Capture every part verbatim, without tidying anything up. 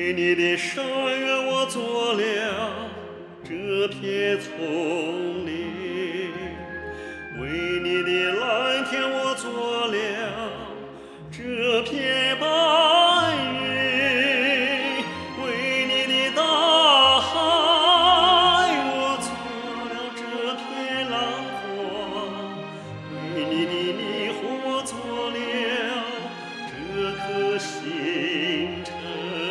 为你的山原我做了这片丛林，为你的蓝天我做了这片白云，为你的大海我做了这片浪花，为你的霓虹我做了这颗星辰。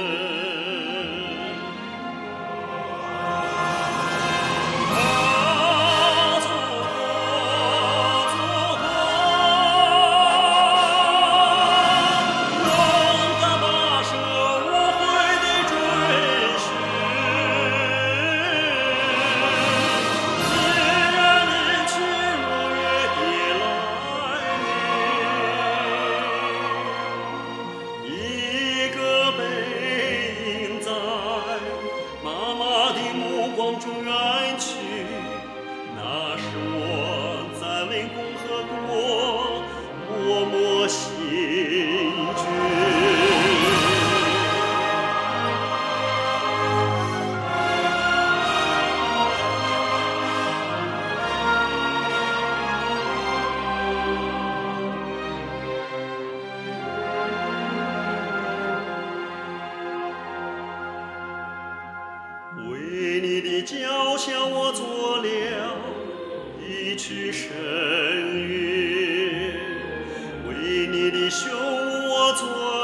中远去，那是我在为共和国默默行军。为你的脚下我做了一曲声乐，为你的胸我做